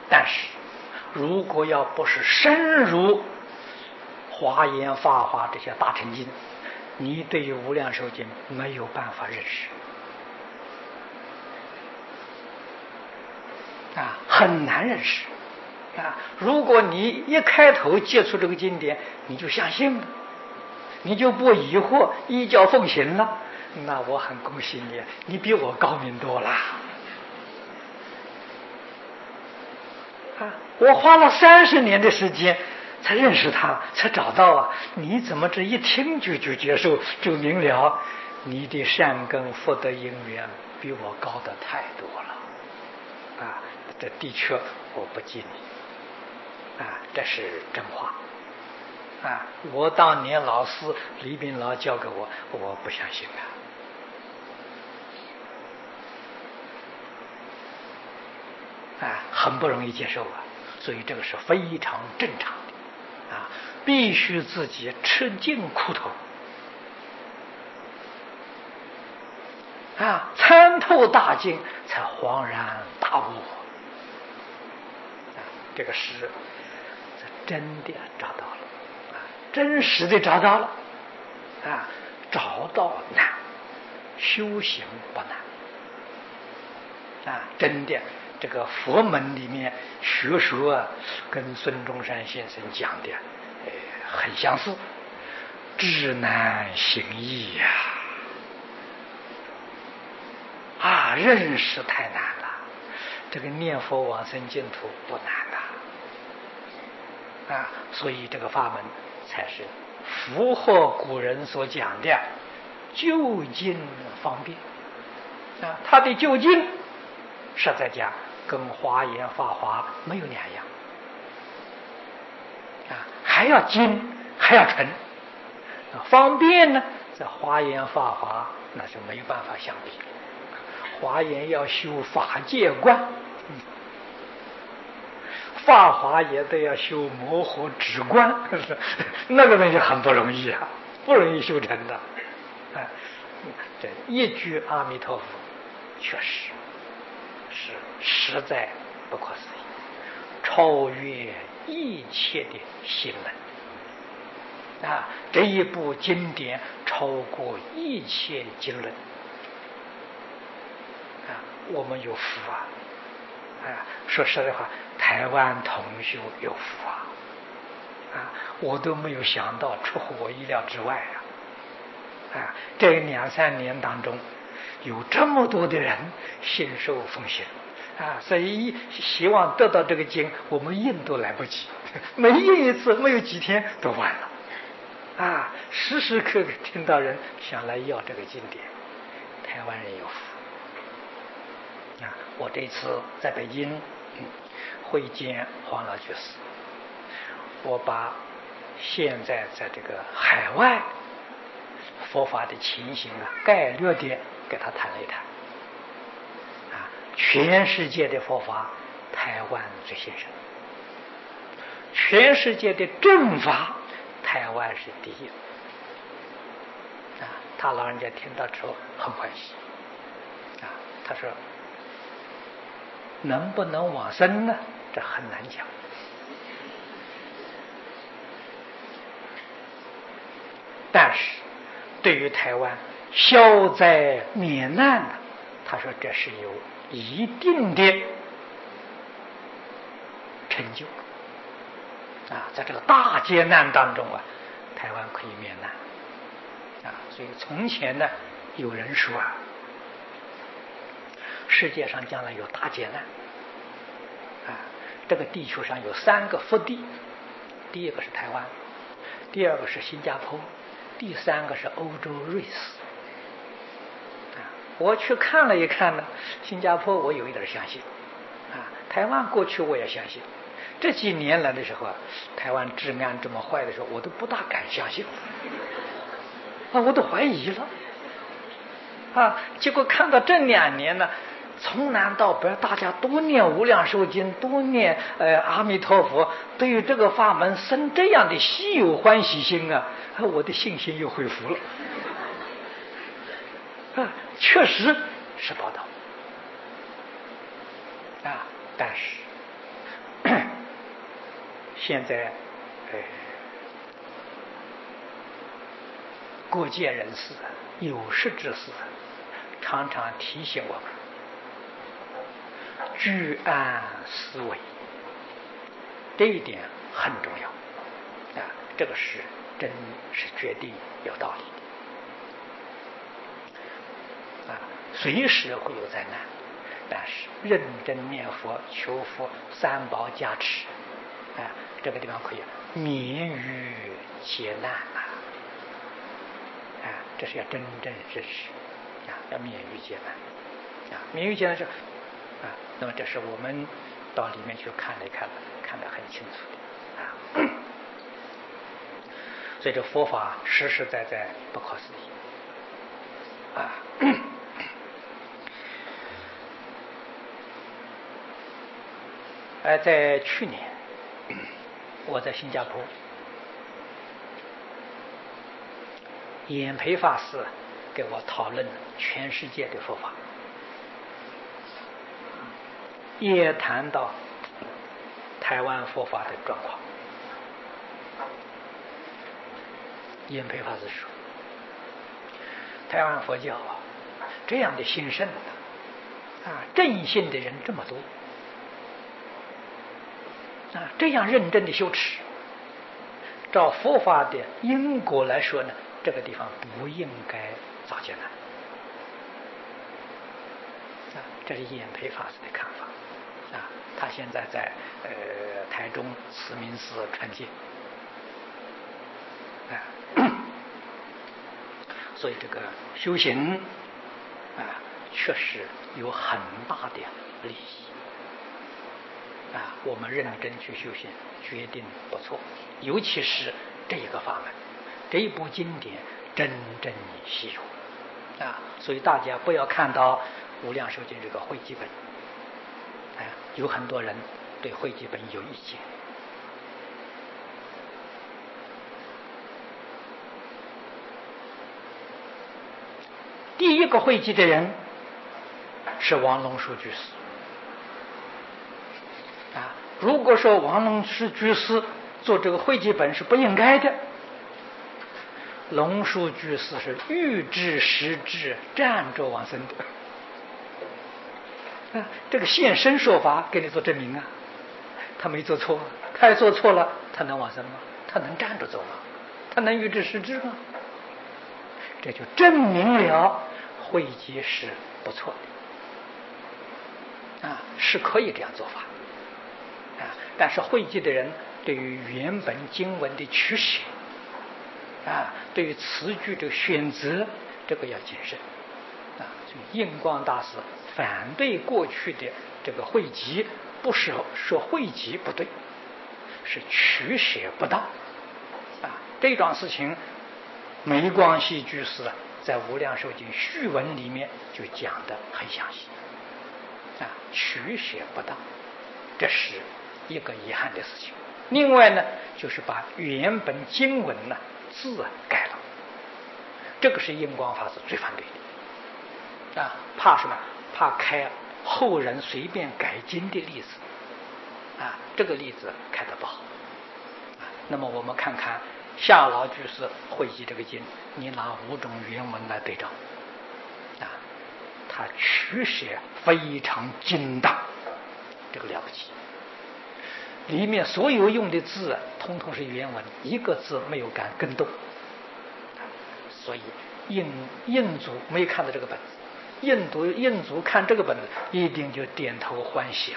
但是如果要不是深入华严法华这些大乘经，你对于无量寿经没有办法认识啊，很难认识啊。如果你一开头接触这个经典，你就相信了，你就不疑惑，依教奉行了，那我很恭喜你，你比我高明多了啊！我花了30年的时间才认识他，才找到啊！你怎么这一听就接受就明了？你的善根福德因缘比我高的太多了啊！这的确我不记你啊，这是真话啊！我当年老师李炳老教给我，我不相信啊，很不容易接受啊，所以这个是非常正常的啊，必须自己吃尽苦头啊，参透大经才恍然大悟啊，这个是真的找到了啊，真实的找到了啊，找到难，修行不难啊，真的。这个佛门里面学说啊，跟孙中山先生讲的很相似，知难行易呀啊，认识太难了。这个念佛往生净土不难啊，所以这个法门才是符合古人所讲的就近方便啊，它的就近实在讲跟华严法华没有两样啊，还要精还要纯啊，方便呢在华严法华那是没有办法相比，华严要修法界观，法华也得要修模糊止观，那个东西很不容易啊，不容易修成的啊。这一句阿弥陀佛确实是实在不可思议，超越一切的心门啊！这一部经典超过一切经论啊！我们有福啊！说实在话，台湾同修有福啊！我都没有想到，出乎我意料之外啊！这2-3年当中，有这么多的人信受奉行啊！所以希望得到这个经，我们印都来不及，每印一次没有几天都完了啊！时时刻刻听到人想来要这个经典，台湾人有福啊！我这次在北京会见黄老居士，我把现在在这个海外佛法的情形概略的给他谈了一谈啊，全世界的佛法台湾最兴盛，全世界的正法台湾是第一啊，他老人家听到之后很欢喜啊，他说能不能往生呢？这很难讲。但是对于台湾消灾免难呢，他说这是有一定的成就啊，在这个大劫难当中啊，台湾可以免难啊。所以从前呢，有人说啊，世界上将来有大劫难啊，这个地球上有3个福地，第一个是台湾，第二个是新加坡，第3个是欧洲瑞士啊。我去看了一看呢，新加坡我有一点相信啊，台湾过去我也相信，这几年来的时候啊，台湾治安这么坏的时候，我都不大敢相信啊，我都怀疑了啊。结果看到这2年呢，从南到北大家多念无量寿经，多念阿弥陀佛，对于这个法门生这样的稀有欢喜心啊，我的信心又恢复了啊，确实是报道啊。但是现在各界人士有识之士常常提醒我们居安思危，这一点很重要啊，这个是真是绝对有道理的啊，随时会有灾难，但是认真念佛求佛三宝加持啊，这个地方可以免于劫难啊，这是要真正认识啊，要免于劫难啊，免于劫难是啊，那么这是我们到里面去看了看得很清楚的啊，所以这佛法实实在在不可思议啊。在去年我在新加坡，演培法师给我讨论全世界的佛法，也谈到台湾佛法的状况。演培法师说，台湾佛教这样的兴盛正信的人这么多这样认真的修持，照佛法的因果来说呢，这个地方不应该造劫难这是演培法师的看法他现在在台中慈明寺传戒所以这个修行确实有很大的利益我们认真去修行决定不错，尤其是这一个法门，这一部经典真正稀有所以大家不要看到无量寿经这个汇集本有很多人对汇集本有意见第一个汇集的人是王龙树居士如果说王龙树居士做这个汇集本是不应该的，龙树居士是预知实质站着往生的这个现身说法给你做证明他没做错他做错了他能往生吗？他能站着走吗？他能预知实质吗？这就证明了汇集是不错的是可以这样做法但是汇集的人对于原本经文的取舍对于词句的选择这个要谨慎所以印光大师反对过去的这个汇集，不是说汇集不对，是取舍不当这桩事情梅光系居士在无量寿经序文里面就讲得很详细取舍不当，这是一个遗憾的事情。另外呢，就是把原本经文字改了，这个是印光法师最反对的怕什么？怕开后人随便改经的例子这个例子开得不好那么我们看看夏老居士汇集这个经，你拿5种原文来对照他取舍非常精当，这个了不起。里面所有用的字通通是原文，一个字没有敢更动所以印族没看到这个本子，印族看这个本子一定就点头欢喜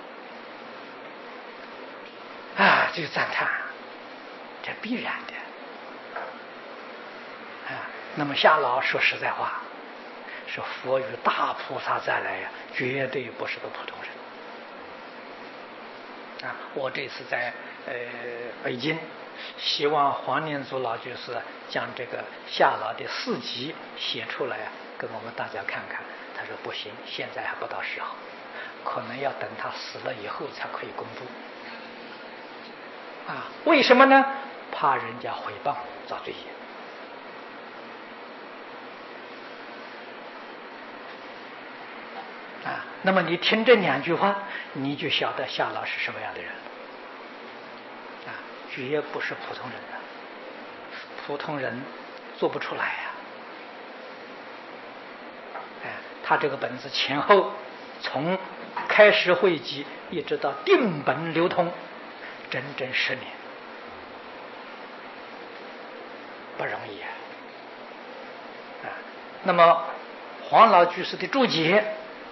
了就赞叹，这必然的那么夏老说实在话，是佛与大菩萨再来绝对不是个普通人我这次在北京，希望黄念祖老居士将这个夏老的4集写出来跟我们大家看看。他说不行，现在还不到时候，可能要等他死了以后才可以公布为什么呢？怕人家诽谤造罪业那么你听这2句话，你就晓得夏老是什么样的人绝不是普通人啊，普通人做不出来呀。他这个本子前后从开始汇集一直到定本流通，整整10年，不容易啊！那么黄老居士的注解，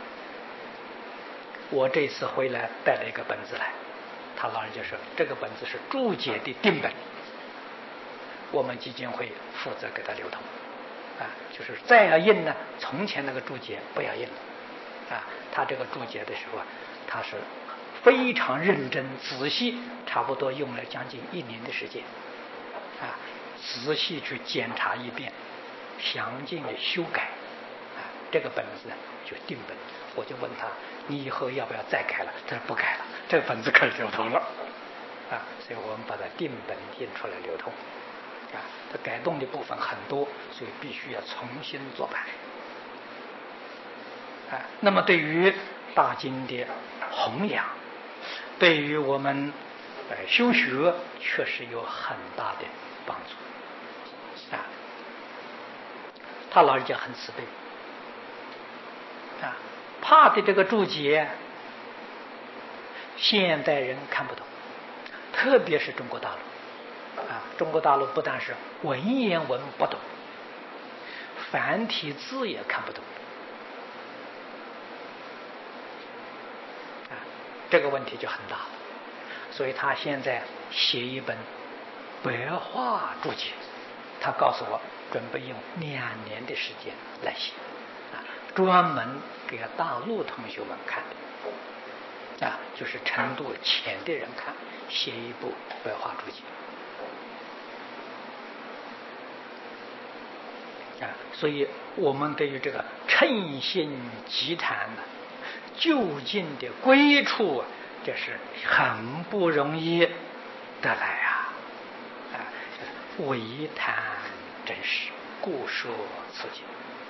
我这次回来带了一个本子来，他老人家说这个本子是注解的定本，我们基金会负责给他流通。就是再要印呢，从前那个注解不要印了。他这个注解的时候他是非常认真仔细，差不多用了将近1年的时间，仔细去检查一遍，详尽的修改，这个本子就定本。我就问他，你以后要不要再改了？他说不改了，这个本子可以流通了。所以我们把它定本印出来流通。它改动的部分很多，所以必须要重新做版。那么对于大经的弘扬，对于我们修学确实有很大的帮助。他老人家很慈悲，怕的这个注解现代人看不懂，特别是中国大陆。中国大陆不但是文言文不懂，繁体字也看不懂。这个问题就很大了。所以他现在写一本白话注解，他告诉我准备用2年的时间来写，专门给大陆同学们看的，就是程度浅的人看，写一部白话注解。所以我们对于这个称心集谈就近的归处，这是很不容易得来唯谈真实，故说此经。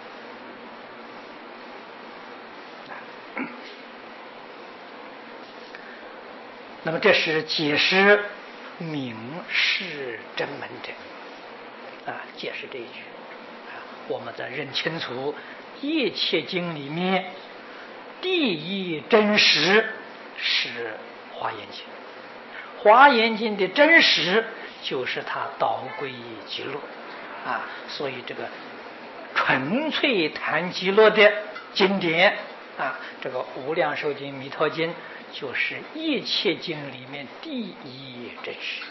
那么这是解释明示真门者，解释这一句。我们再认清楚，一切经里面第一真实是华严经，华严经的真实就是它导归极乐所以这个纯粹谈极乐的经典这个无量寿经、弥陀经就是一切经里面第一真实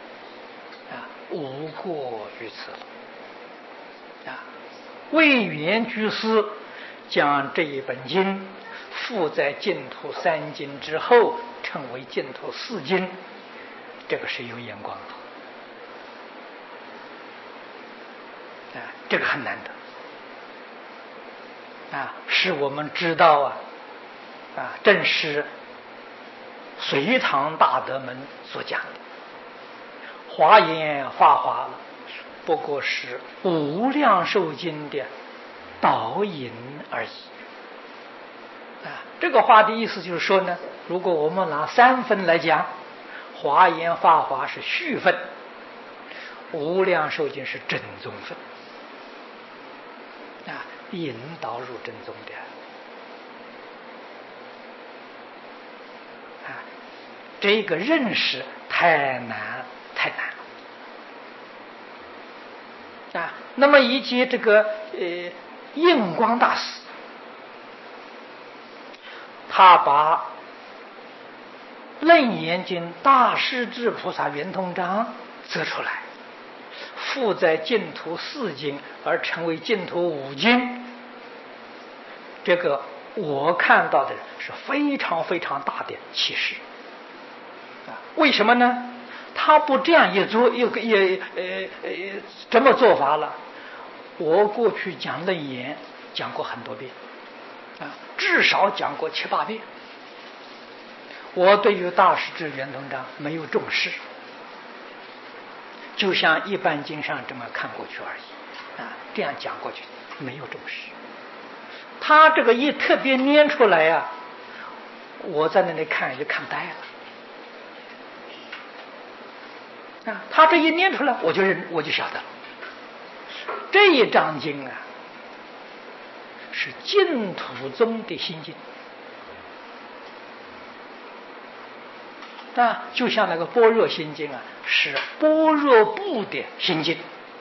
无过于此了慧远居士将这一本经附在净土3经之后，称为净土4经，这个是有眼光的这个很难得是我们知道正是隋唐大德们所讲的华严法华不过是无量寿经的导引而已这个话的意思就是说呢，如果我们拿3分来讲，华严法华是序分，无量寿经是正宗分引导入正宗的这个认识太难那么以及这个印光大师，他把楞严经大势至菩萨圆通章择出来，附在净土4经而成为净土5经，这个我看到的是非常非常大的启示为什么呢？他不这样一做，这么做法了。我过去讲楞严讲过很多遍至少讲过7、8遍。我对于大势至圆通章没有重视，就像一般经上这么看过去而已这样讲过去没有重视。他这个一特别拈出来我在那里看就看呆了啊，他这一念出来，我就晓得了。这一章经啊，是净土宗的心经啊，就像那个般若心经啊，是般若部的心经。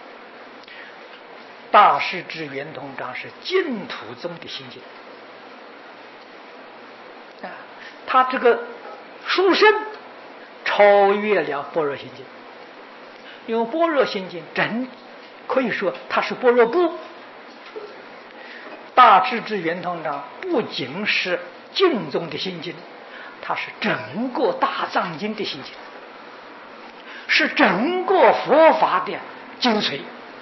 大师至圆通章是净土宗的心经啊，他这个殊胜超越了般若心经，因为般若心经真可以说它是般若部。大智至圆通章不仅是净宗的心经，它是整个大藏经的心经，是整个佛法的精髓。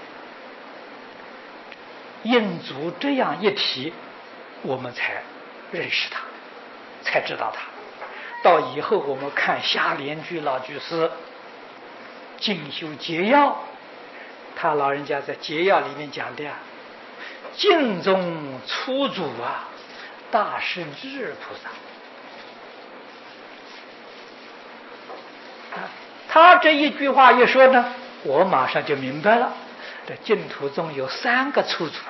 印祖这样一提，我们才认识他，才知道他。到以后我们看下联居老居士进修节要，他老人家在节要里面讲的净宗初祖啊，大势至菩萨啊，他这一句话一说呢，我马上就明白了。这净土宗有3个初祖，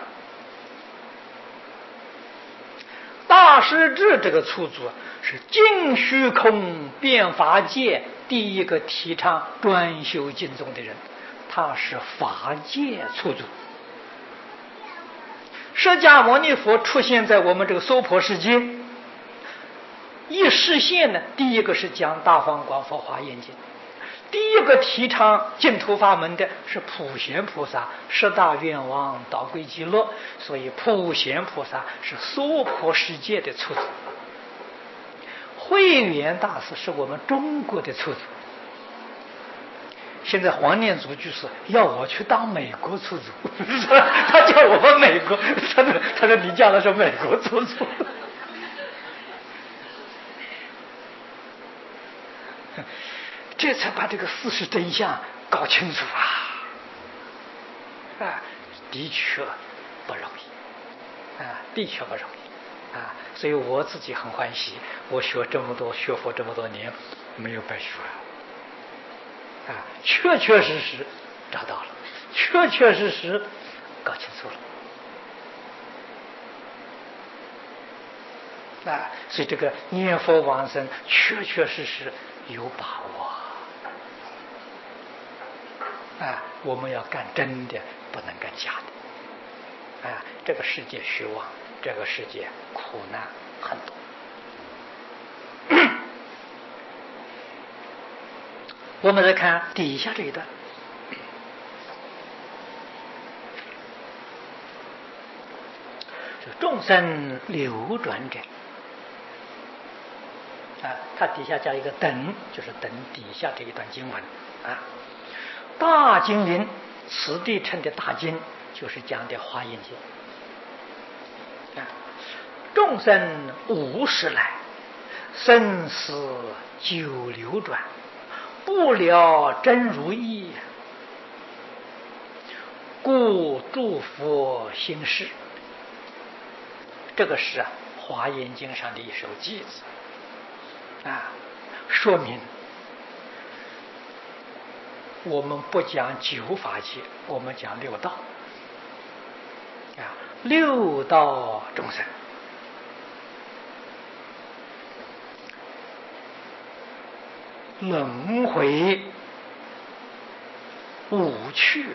大势至这个初祖是净虚空遍法界第一个提倡专修净宗的人，他是法界初祖。释迦牟尼佛出现在我们这个娑婆世界，一示现呢，第一个是讲大方广佛华严经，第一个提倡净土法门的是普贤菩萨，十大愿王导归极乐，所以普贤菩萨是娑婆世界的初祖。慧远大师是我们中国的初祖。现在黄念祖居士要我去当美国初祖，他叫我们美国，他说你叫的是美国初祖。这才把这个事实真相搞清楚啊！的确不容易啊，的确不容易啊！所以我自己很欢喜，我学佛这么多年，没有白学啊，确确实实找到了，确确实实搞清楚了啊！所以这个念佛往生，确确实实有把握。我们要干真的，不能干假的。这个世界虚妄，这个世界苦难很多。我们来看底下这一段，众生流转者它底下加一个等，就是等底下这一段经文大经云，此地称的大经就是讲的华严经众生无始来，生死久流转，不了真如意，故诸佛心事。这个是华严经上的一首偈子说明我们不讲九法界，我们讲六道六道众生轮回无趣，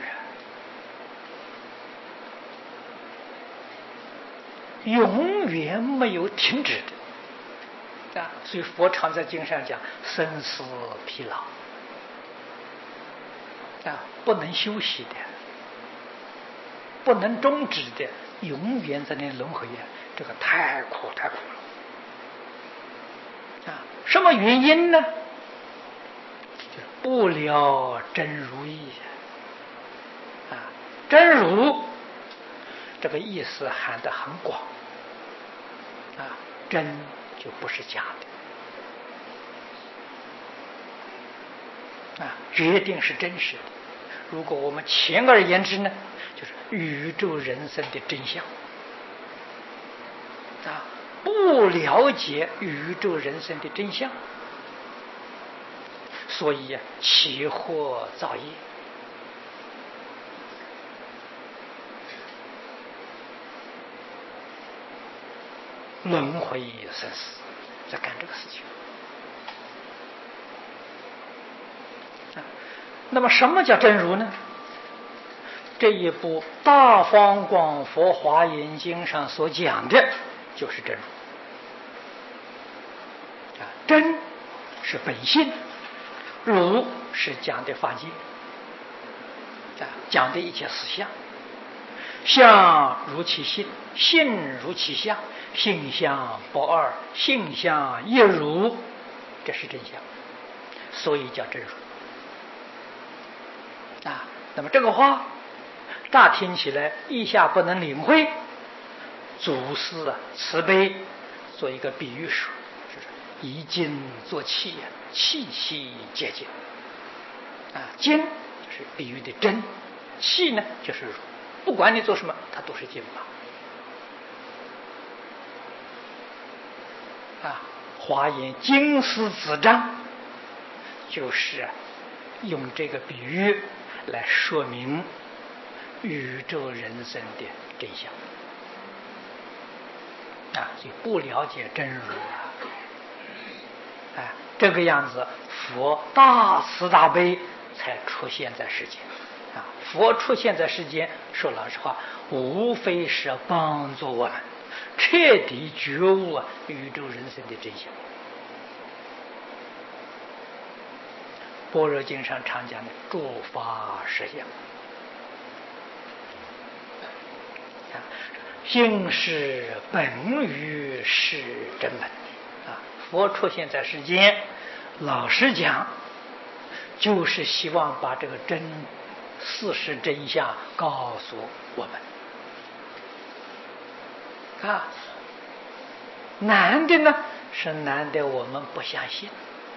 永远没有停止的所以佛常在经上讲生死疲劳不能休息的，不能终止的，永远在那轮回这个太苦了什么原因呢？就是不了真如意真如这个意思含得很广真就不是假的决定是真实的。如果我们浅而言之呢，就是宇宙人生的真相不了解宇宙人生的真相， 所以起惑造业。轮回生死，在干这个事情。那么什么叫真如呢？这一部《大方广佛华严经》上所讲的就是真如。真是本性，如是讲的法界，讲的一切实相。相如其性，性如其相，性相不二，性相一如，这是真相，所以叫真如。那么这个话乍听起来意下不能领会，祖师慈悲做一个比喻说，以精作气，气气皆精。精就是比喻的真，气呢就是如，不管你做什么，它都是精嘛。华严经师子章就是用这个比喻来说明宇宙人生的真相。所以不了解真如这个样子，佛大慈大悲才出现在世间。佛出现在世间，说老实话，无非是帮助我们彻底觉悟宇宙人生的真相。般若经上常讲的诸法实相，性是本于是真本。佛出现在世间，老实讲，就是希望把这个事实真相告诉我们。难的呢，是难的我们不相信。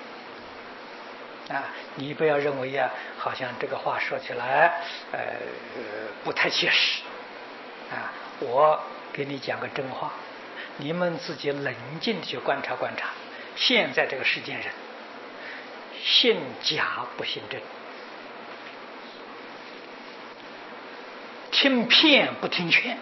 你不要认为好像这个话说起来不太切实。我给你讲个真话，你们自己冷静地去观察观察，现在这个世间人信假不信真，听骗不听劝。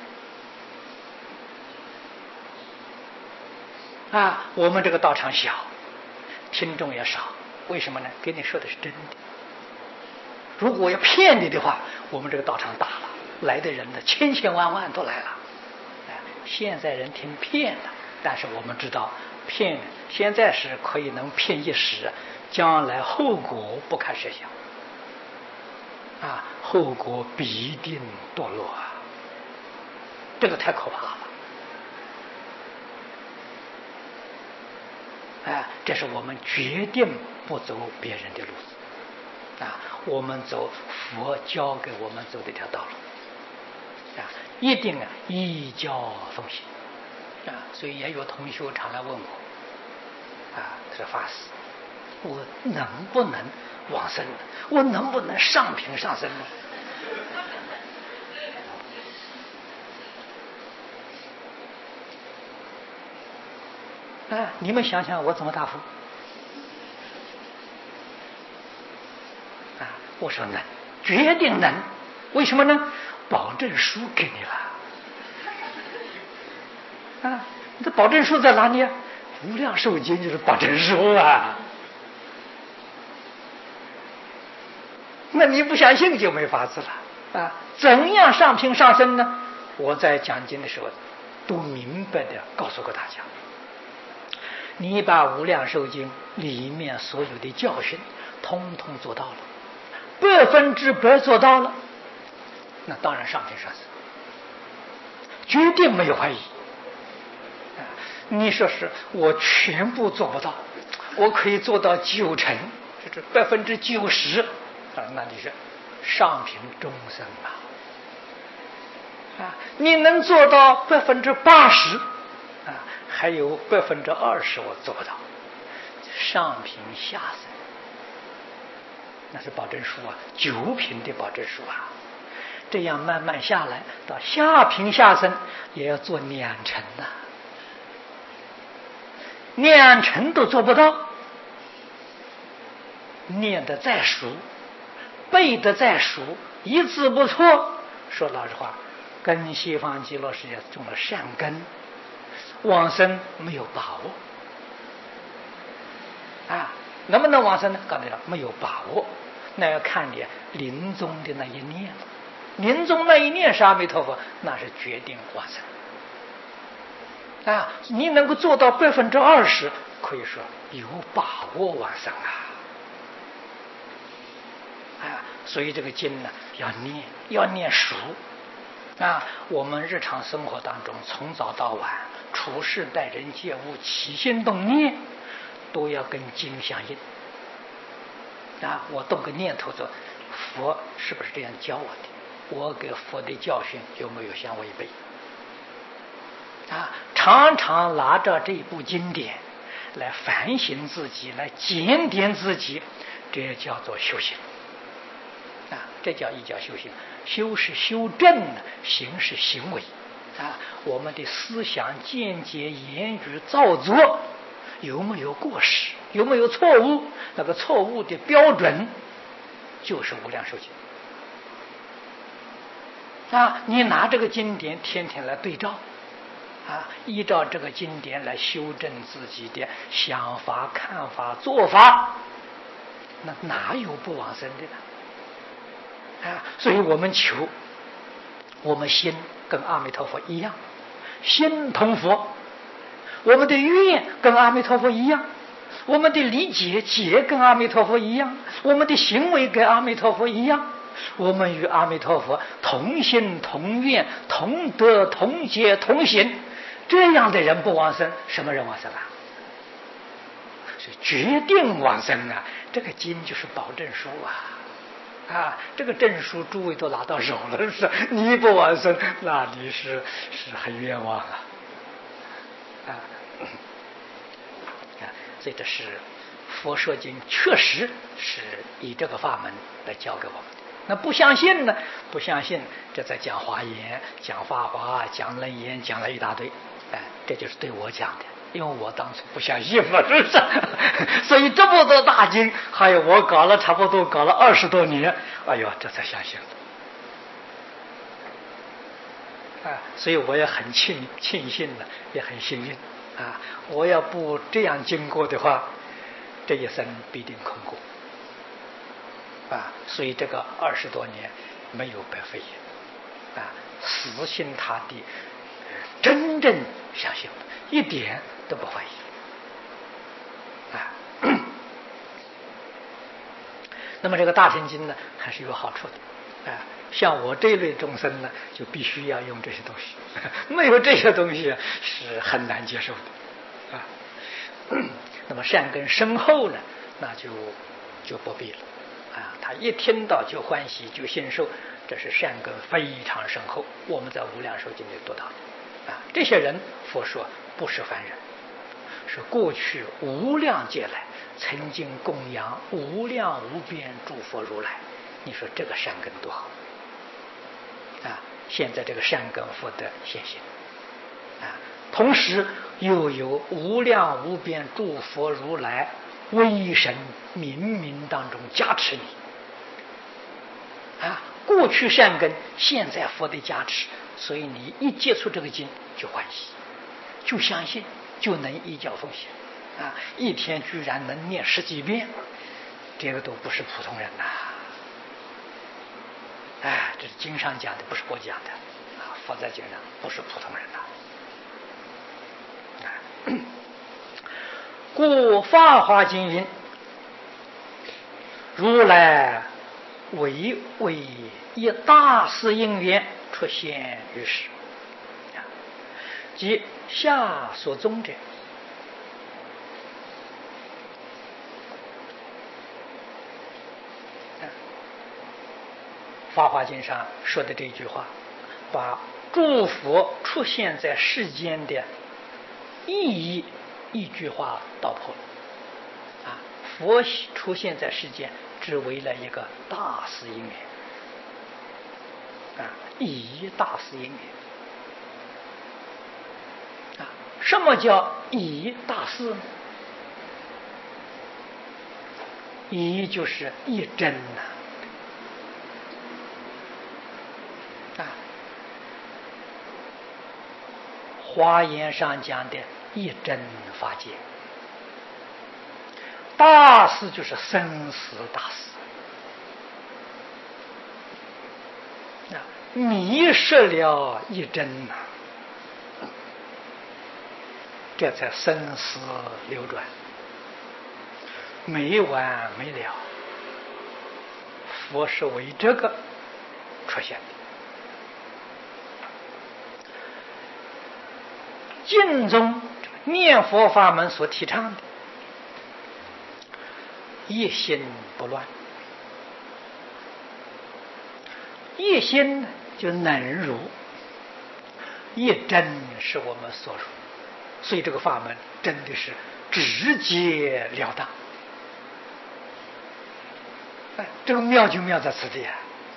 我们这个道场小，听众也少，为什么呢？给你说的是真的。如果要骗你的话，我们这个道场大了，来的人呢千千万万都来了。现在人听骗的，但是我们知道骗现在是可以能骗一时，将来后果不堪设想。后果必定堕落这个太可怕了。这是我们决定不走别人的路子我们走佛教给我们走的一条道路一定依教奉行所以也有同学常来问我他说法师，我能不能往生？我能不能上品上生呢？你们想想我怎么答复？我说能，决定能。为什么呢？保证书给你了。你这保证书在哪里无量寿经就是保证书那你不相信就没法子了怎样上品上生呢？我在讲经的时候都明白的告诉过大家。你把无量寿经里面所有的教训通通做到了，100%做到了，那当然上品上生，决定没有怀疑。你说是我全部做不到，我可以做到90%，这是90%那你是上品终生你能做到80%还有20%我做不到，上品下生，那是保证书9品的保证书这样慢慢下来，到下品下生也要做2成2成都做不到， 念得再熟，背得再熟，一字不错，说老实话，跟西方极乐世界种了善根，往生没有把握啊。能不能往生呢？刚才讲没有把握，那要看你临终的那一念，临终那一念是阿弥陀佛，那是决定往生啊。你能够做到20%，可以说有把握往生啊。所以这个经呢，要念熟啊。我们日常生活当中，从早到晚，处事待人接物，起心动念，都要跟经相应啊。我动个念头说，佛是不是这样教我的？我给佛的教训有没有相违背啊？常常拿着这部经典来反省自己，来检点自己，这叫做修行啊。这叫一叫修行。修是修正，行是行为啊。我们的思想、见解、言语、造作有没有过失，有没有错误？那个错误的标准就是无量寿经啊。你拿这个经典天天来对照啊，依照这个经典来修正自己的想法、看法、做法，那哪有不往生的呢？啊，所以我们求，我们心跟阿弥陀佛一样，心同佛，我们的愿跟阿弥陀佛一样，我们的理解跟阿弥陀佛一样，我们的行为跟阿弥陀佛一样，我们与阿弥陀佛同心同愿同德同解同行，这样的人不往生，什么人往生啊？是决定往生啊！这个经就是保证书啊！这个证书诸位都拿到手了，是你不往生，那你是很冤枉所以这是佛说经，确实是以这个法门来教给我们的。那不相信呢？不相信，这在讲华严、讲法华、讲楞严，讲了一大堆。这就是对我讲的，因为我当初不相信嘛，是不是？所以这么多大经，还有我差不多搞了20多年，哎呦，这才相信所以我也很庆幸了，也很幸运我要不这样经过的话，这一生必定空过所以这个20多年没有白费死心塌地，真正相信，一点都不怀疑那么这个大乘经呢，还是有好处的像我这一类众生呢，就必须要用这些东西，没有这些东西是很难接受的那么善根深厚呢，那就不必了他一听到就欢喜就信受，这是善根非常深厚，我们在无量寿经里读到的这些人佛说不是凡人，是过去无量劫来曾经供养无量无边诸佛如来，你说这个善根多好现在这个善根福德现行同时又有无量无边诸佛如来威神冥冥当中加持你过去善根，现在佛的加持，所以你一接触这个经就欢喜，就相信，就能依教奉行一天居然能念10几遍，这个都不是普通人这是经上讲的，不是我讲的佛在经上不是普通人故法华经云，如来为一大事因缘出现于世，即下所宗者，法华经上说的这句话，把诸佛出现在世间的意义一句话道破了佛出现在世间只为了一个大事因缘意义大事因缘什么叫意义大事呢？ 一就是一真啊，华严上讲的一真法界，大事就是生死大事啊，迷失了一真呐，这才生死流转，没完没了。佛是为这个出现的。经中念佛法门所提倡的一心不乱，一心就能如，一真是我们所如，所以这个法门真的是直截了当。这个妙就妙在此地啊！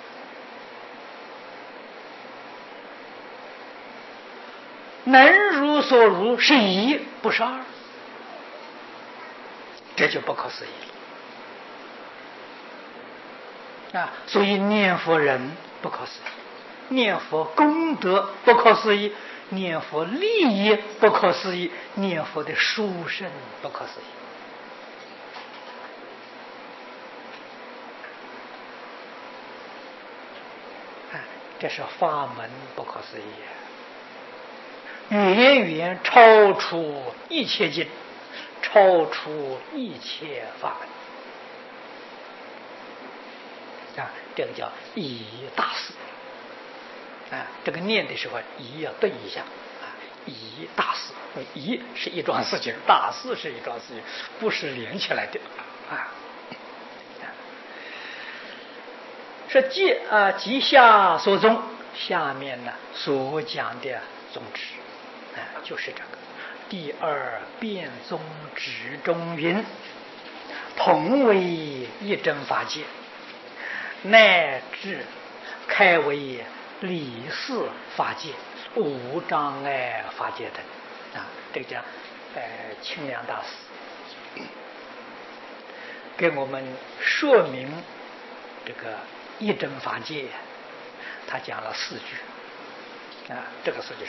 能如所如是一，不是二，这就不可思议了啊！所以念佛人不可思议，念佛功德不可思议，念佛利益不可思议，念佛的殊胜不可思议。这是法门不可思议，远远超出一切经，超出一切法门啊！这个叫以大事啊！这个念的时候以要对一下啊，以大事，以是一桩事情，大事是一桩事情，不是连起来的啊。是即下所中，下面呢所讲的宗旨就是这个第二辩宗旨中云：同为一真法界，乃至开为理事法界、无障碍法界等啊。这个叫清凉大师给我们说明这个一真法界，他讲了4句啊。这个4句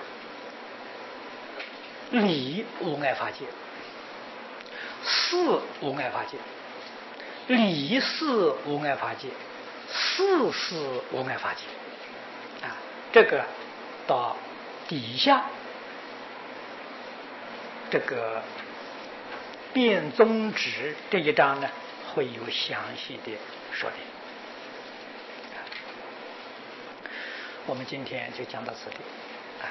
是理无碍法界，事无碍法界，理事无碍法界，事事无碍法界啊。这个到底下这个辩宗旨这一章呢，会有详细的说明。我们今天就讲到此地啊。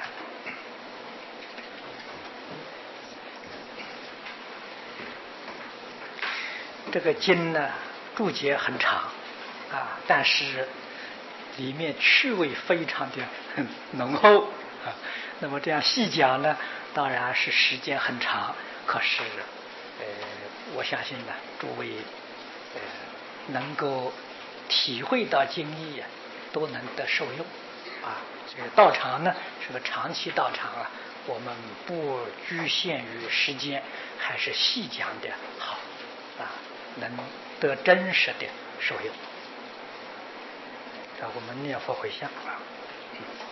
这个经呢，注解很长啊，但是里面趣味非常的浓厚啊。那么这样细讲呢，当然是时间很长，可是我相信呢，诸位能够体会到经义啊，都能得受用啊。这个道场呢是个长期道场啊，我们不局限于时间，还是细讲的好啊，能得真实的受用。我们念佛回向啊。